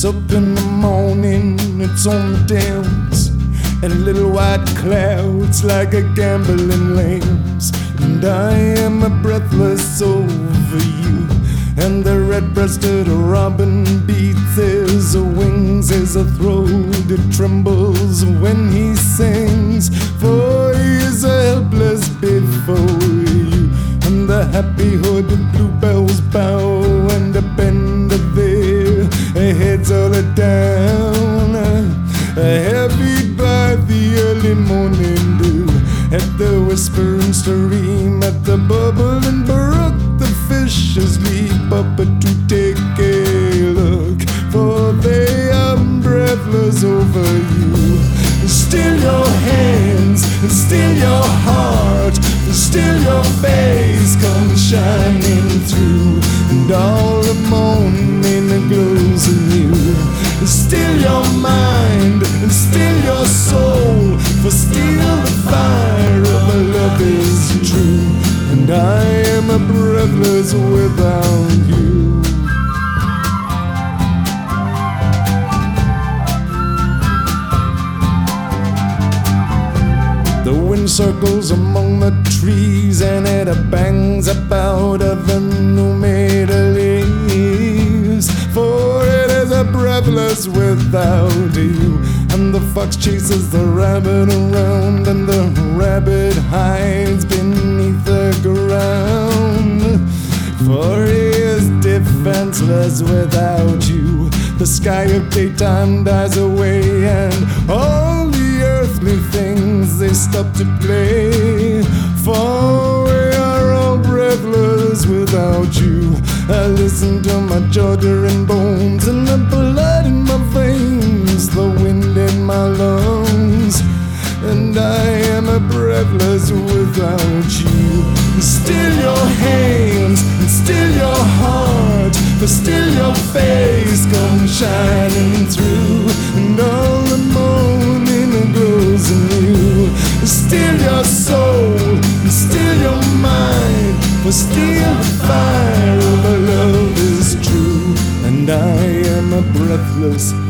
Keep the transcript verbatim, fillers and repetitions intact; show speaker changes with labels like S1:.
S1: up in the morning, it's on the downs, and little white clouds like a gambling lambs. And I am breathless over you, and the red-breasted robin beats his wings as a throat it trembles when he sings. For he is helpless before you, and the happy hooded bluebells bow and bend their heads all down, heavy by the early morning dew, at the whispering stream, at the bubbling brook. The fishes leap up to take a look, for they are breathless over you. Still your hands, still your heart, still your face comes shining through, and all the morning glows anew. Still your mind, and still your soul, for still the fire of love is true, and I am breathless without you. The wind circles among the trees, and it bangs about the new-made leaves, for it is a breathless without you. And the fox chases the rabbit around, and the rabbit hides beneath the ground, for he is defenseless without you. The sky of daytime dies away, and all the earthly things, they stop to play, for we are all breathless without you. I listen to my jaw-jarring bones, and the blood in my veins, the wind in my lungs, and I am breathless without you. Still your hands, and still your heart, but still your face comes shining through, and all the morning glows anew. Still your soul, and still your mind, for still the fire of love is true, and I am breathless